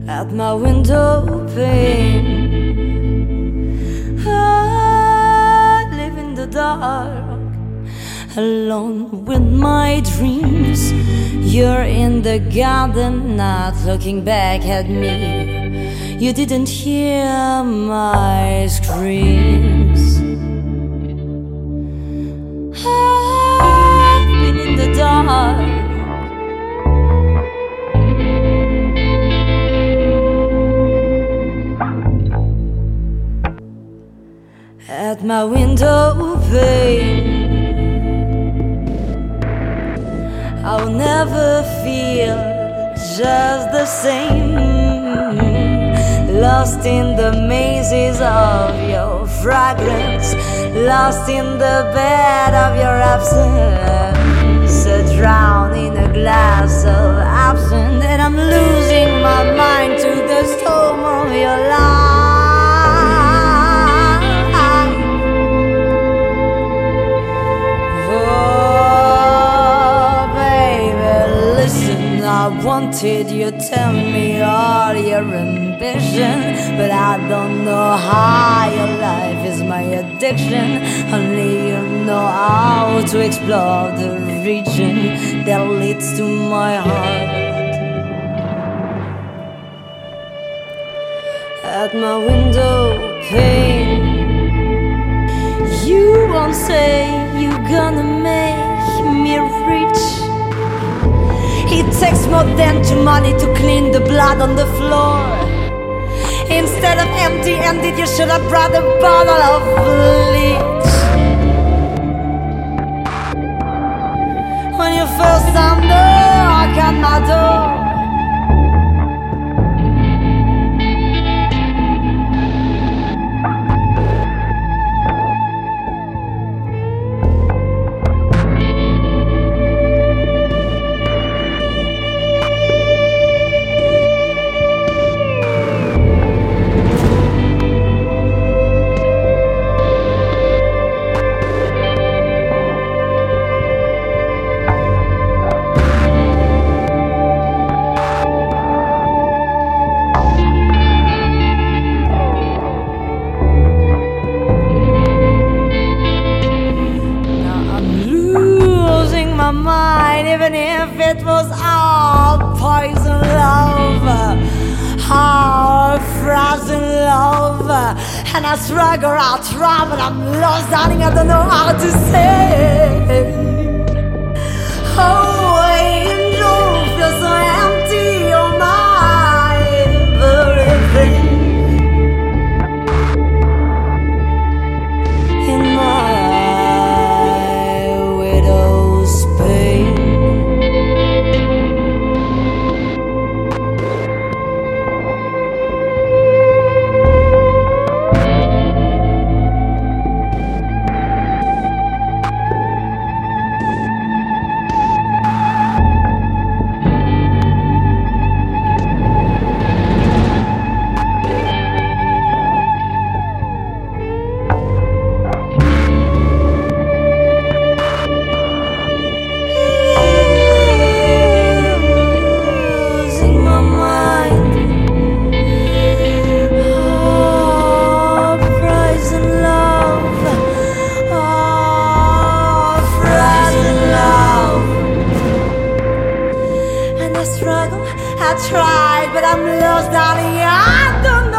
at my window pane. I live in the dark, alone with my dreams. You're in the garden, not looking back at me. You didn't hear my screams. I've been in the dark, at my window pane. I'll never feel just the same, lost in the mazes of your fragrance, lost in the bed of your absence, drowned in a glass of absinthe, and I'm losing my mind to the storm of your life. I wanted you to tell me all your ambition, but I don't know how your life is my addiction. Only you know how to explore the region that leads to my heart. At my window pane, you won't say you're gonna make me rich. It takes more than 2 money to clean the blood on the floor. Instead of empty-handed, you should have brought a bottle of bleach. When you first time knock at my door, my mind, even if it was all poison love, all frozen love. And I struggle, I try, but I'm lost, darling, I don't know how to say. Oh, angel, feel so empty, you're my everything. In my I tried, but I'm lost, darling. I don't know.